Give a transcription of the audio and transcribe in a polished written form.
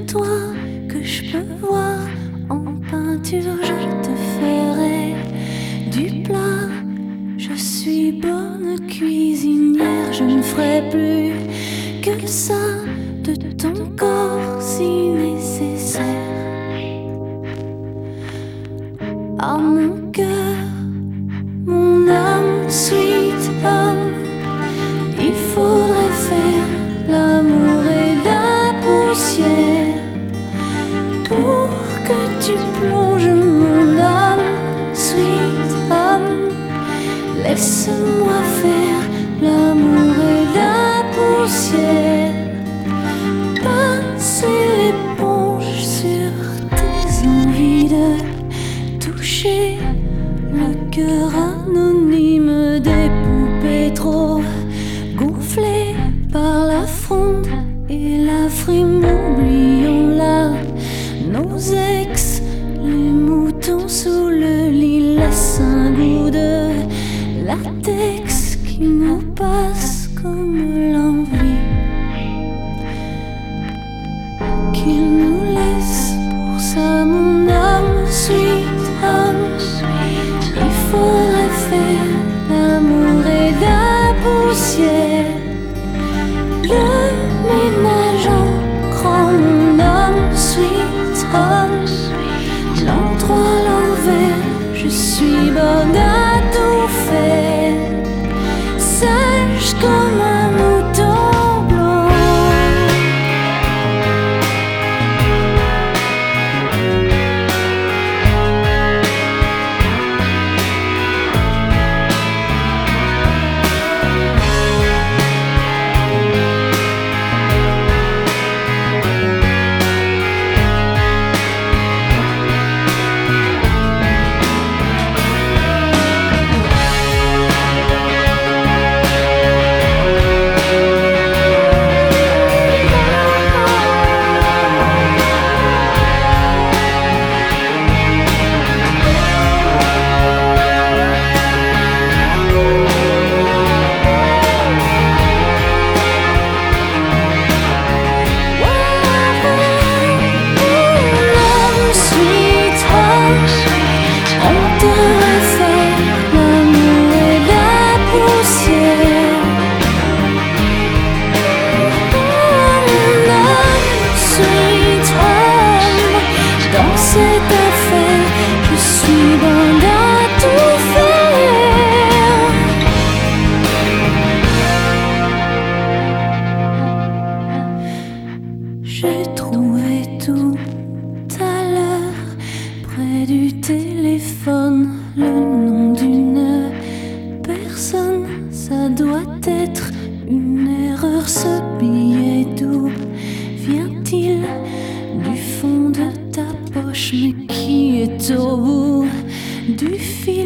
toi que je peux voir en peinture, je te ferai du plat. Je suis bonne cuisinière, je ne ferai plus que ça de ton corps si nécessaire. À mon cœur, mon âme, sweet âme, il faudrait faire l'amour et la poussière pour que tu plonges mon âme, sweet âme. Laisse-moi faire l'amour et la poussière, passer l'éponge sur tes envies de toucher le cœur anonyme des poupées trop gonflées par la fronde et la frime. Oublions-la, nos ex, les moutons sous le lit, laissent un goût de latex qui nous passe comme l'envie, qu'il nous laisse pour ça mon âme, sweet âme. Il faudrait faire l'amour et la poussière, le ménage en grand mon âme, sweet âme. L'endroit, l'envers, je suis bonne à tout faire, sage comme un mouton blanc. J'ai trouvé tout à l'heure près du téléphone le nom d'une personne. Ça doit être une erreur, ce billet. D'où vient-il? Du fond de ta poche, mais qui est au bout du fil?